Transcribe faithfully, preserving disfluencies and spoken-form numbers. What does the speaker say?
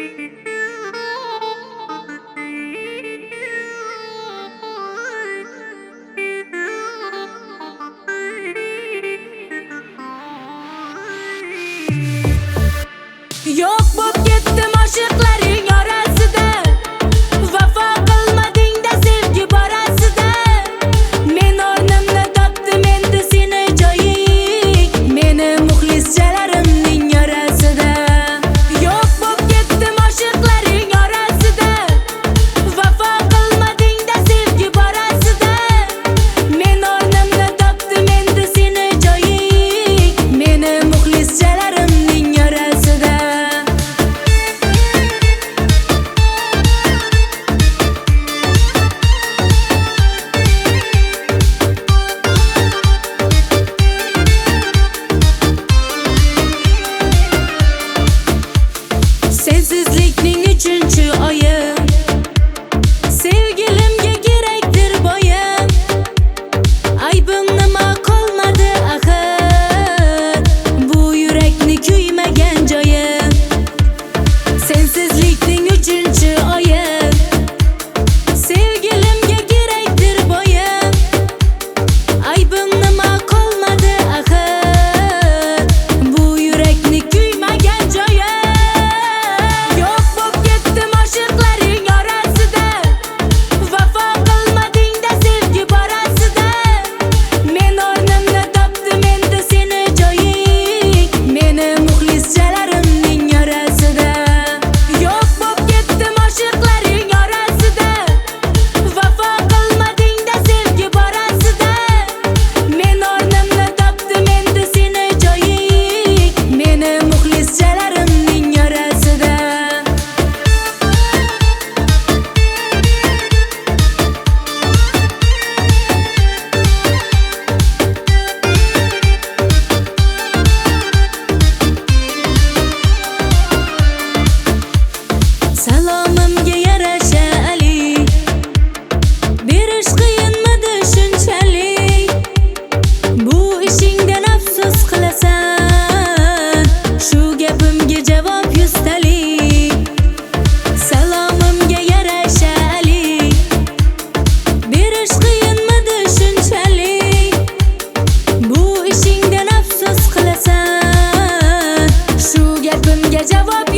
Yo'q bo'p ketdim oshiqlaring orasida, vafo qilmading-da sevgi borasida. Men o'rnimni topdim endi seni joying, meni muxlischalarimning orasida. Yo'q bo'p ketdim oshiqlaring orasida, vafo qilmading-da sevgi borasida. Men o'rnimni topdim endi seni joying, meni muxlischalarimning orasida. Sensizlikning uchinchi oyi, sevgilimga kerakdir boyim. Aybim nima qolmadi axir, bu yurakni kuymagan joyim. Sensizlikning uchinchi oyi, sevgilimga kerakdir boyim. Aybim nima qolmadi axir, bu yurakni kuymagan joyim. Yo'q bo'p ketdim oshiqlaring orasida, vafo qilmading-da sevgi borasida. Men o'rnimni topdim endi seni joying, meni muxlischalarimning orasida. Yo'q bo'p ketdim oshiqlaring orasida, vafo qilmading-da sevgi borasida. Men o'rnimni topdim endi seni joying, meni muxlischalarimning orasida. Salomimga yarasha Ali, berish qiyinmidi shunchalik? Bu ishingdan afsus qilasan, shu gapimga javob yuztalik. Salomimga yarasha Ali, berish qiyinmidi shunchalik? Bu ishingdan afsus qilasan, shu gapimga javob